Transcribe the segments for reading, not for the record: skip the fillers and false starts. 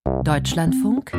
Deutschlandfunk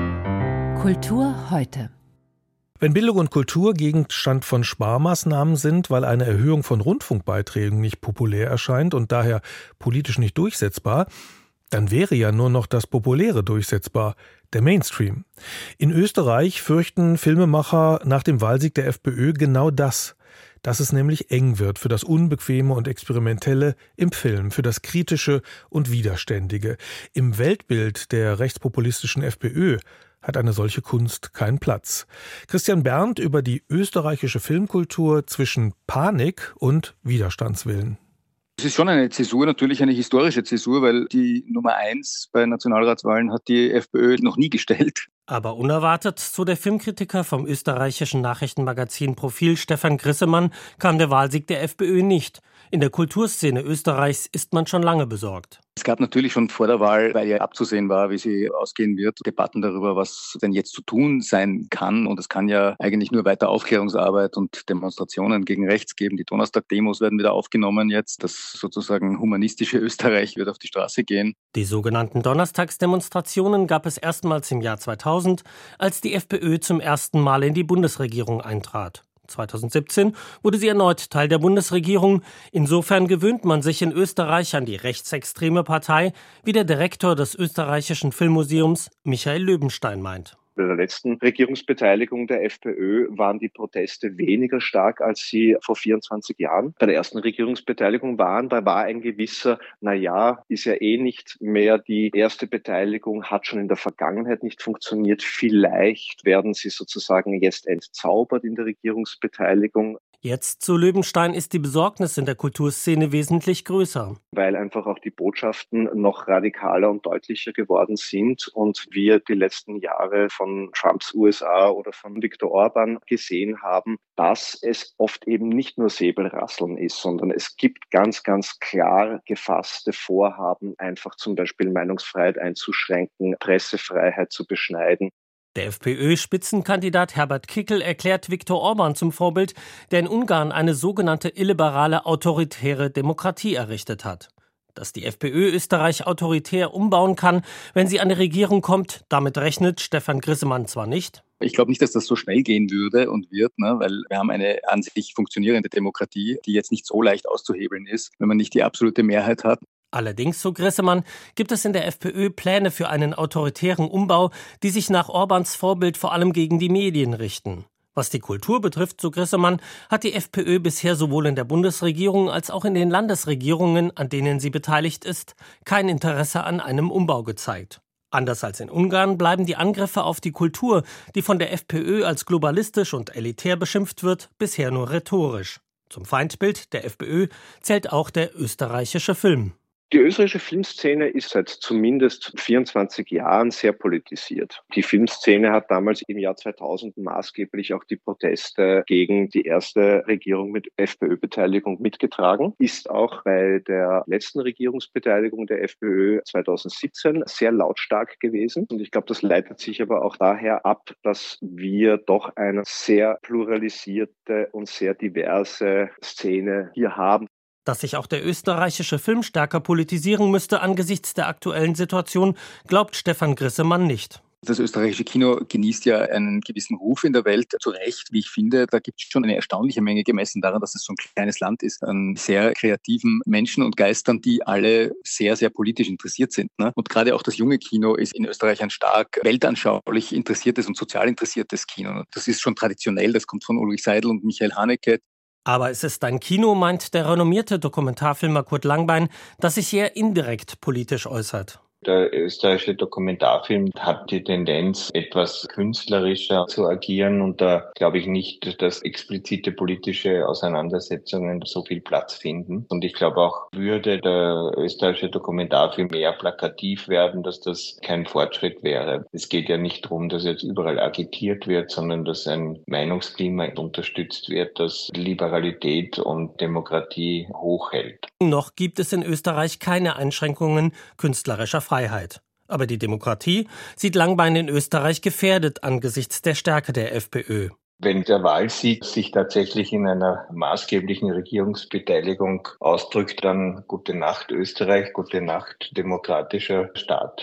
Kultur heute. Wenn Bildung und Kultur Gegenstand von Sparmaßnahmen sind, weil eine Erhöhung von Rundfunkbeiträgen nicht populär erscheint und daher politisch nicht durchsetzbar, dann wäre ja nur noch das Populäre durchsetzbar, der Mainstream. In Österreich fürchten Filmemacher nach dem Wahlsieg der FPÖ genau das, dass es nämlich eng wird für das Unbequeme und Experimentelle im Film, für das Kritische und Widerständige. Im Weltbild der rechtspopulistischen FPÖ hat eine solche Kunst keinen Platz. Christian Berndt über die österreichische Filmkultur zwischen Panik und Widerstandswillen. Es ist schon eine Zäsur, natürlich eine historische Zäsur, weil die Nummer 1 bei Nationalratswahlen hat die FPÖ noch nie gestellt. Aber unerwartet, so der Filmkritiker vom österreichischen Nachrichtenmagazin Profil Stefan Grissemann, kam der Wahlsieg der FPÖ nicht. In der Kulturszene Österreichs ist man schon lange besorgt. Es gab natürlich schon vor der Wahl, weil ja abzusehen war, wie sie ausgehen wird, Debatten darüber, was denn jetzt zu tun sein kann. Und es kann ja eigentlich nur weiter Aufklärungsarbeit und Demonstrationen gegen rechts geben. Die Donnerstag-Demos werden wieder aufgenommen jetzt. Das sozusagen humanistische Österreich wird auf die Straße gehen. Die sogenannten Donnerstagsdemonstrationen gab es erstmals im Jahr 2000, als die FPÖ zum ersten Mal in die Bundesregierung eintrat. 2017 wurde sie erneut Teil der Bundesregierung. Insofern gewöhnt man sich in Österreich an die rechtsextreme Partei, wie der Direktor des österreichischen Filmmuseums Michael Löwenstein meint. Bei der letzten Regierungsbeteiligung der FPÖ waren die Proteste weniger stark, als sie vor 24 Jahren bei der ersten Regierungsbeteiligung waren. Da war ein gewisser, ist ja eh nicht mehr die erste Beteiligung, hat schon in der Vergangenheit nicht funktioniert. Vielleicht werden sie sozusagen jetzt entzaubert in der Regierungsbeteiligung. Jetzt zu Löwenstein ist die Besorgnis in der Kulturszene wesentlich größer. Weil einfach auch die Botschaften noch radikaler und deutlicher geworden sind und wir die letzten Jahre von Trumps USA oder von Viktor Orban gesehen haben, dass es oft eben nicht nur Säbelrasseln ist, sondern es gibt ganz, ganz klar gefasste Vorhaben, einfach zum Beispiel Meinungsfreiheit einzuschränken, Pressefreiheit zu beschneiden. Der FPÖ-Spitzenkandidat Herbert Kickl erklärt Viktor Orban zum Vorbild, der in Ungarn eine sogenannte illiberale autoritäre Demokratie errichtet hat. Dass die FPÖ Österreich autoritär umbauen kann, wenn sie an die Regierung kommt, damit rechnet Stefan Grissemann zwar nicht. Ich glaube nicht, dass das so schnell gehen würde und wird, weil wir haben eine an sich funktionierende Demokratie, die jetzt nicht so leicht auszuhebeln ist, wenn man nicht die absolute Mehrheit hat. Allerdings, so Grissemann, gibt es in der FPÖ Pläne für einen autoritären Umbau, die sich nach Orbans Vorbild vor allem gegen die Medien richten. Was die Kultur betrifft, so Grissemann, hat die FPÖ bisher sowohl in der Bundesregierung als auch in den Landesregierungen, an denen sie beteiligt ist, kein Interesse an einem Umbau gezeigt. Anders als in Ungarn bleiben die Angriffe auf die Kultur, die von der FPÖ als globalistisch und elitär beschimpft wird, bisher nur rhetorisch. Zum Feindbild der FPÖ zählt auch der österreichische Film. Die österreichische Filmszene ist seit zumindest 24 Jahren sehr politisiert. Die Filmszene hat damals im Jahr 2000 maßgeblich auch die Proteste gegen die erste Regierung mit FPÖ-Beteiligung mitgetragen, ist auch bei der letzten Regierungsbeteiligung der FPÖ 2017 sehr lautstark gewesen. Und ich glaube, das leitet sich aber auch daher ab, dass wir doch eine sehr pluralisierte und sehr diverse Szene hier haben. Dass sich auch der österreichische Film stärker politisieren müsste angesichts der aktuellen Situation, glaubt Stefan Grissemann nicht. Das österreichische Kino genießt ja einen gewissen Ruf in der Welt, zu Recht, wie ich finde. Da gibt es schon eine erstaunliche Menge, gemessen daran, dass es so ein kleines Land ist, an sehr kreativen Menschen und Geistern, die alle sehr, sehr politisch interessiert sind. Und gerade auch das junge Kino ist in Österreich ein stark weltanschaulich interessiertes und sozial interessiertes Kino. Das ist schon traditionell, das kommt von Ulrich Seidel und Michael Haneke. Aber es ist ein Kino, meint der renommierte Dokumentarfilmer Kurt Langbein, das sich eher indirekt politisch äußert. Der österreichische Dokumentarfilm hat die Tendenz, etwas künstlerischer zu agieren und da glaube ich nicht, dass explizite politische Auseinandersetzungen so viel Platz finden. Und ich glaube auch, würde der österreichische Dokumentarfilm mehr plakativ werden, dass das kein Fortschritt wäre. Es geht ja nicht darum, dass jetzt überall agitiert wird, sondern dass ein Meinungsklima unterstützt wird, das Liberalität und Demokratie hochhält. Noch gibt es in Österreich keine Einschränkungen künstlerischer Freiheit. Aber die Demokratie sieht Langbein in Österreich gefährdet angesichts der Stärke der FPÖ. Wenn der Wahlsieg sich tatsächlich in einer maßgeblichen Regierungsbeteiligung ausdrückt, dann gute Nacht Österreich, gute Nacht demokratischer Staat.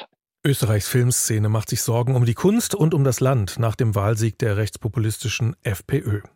Österreichs Filmszene macht sich Sorgen um die Kunst und um das Land nach dem Wahlsieg der rechtspopulistischen FPÖ.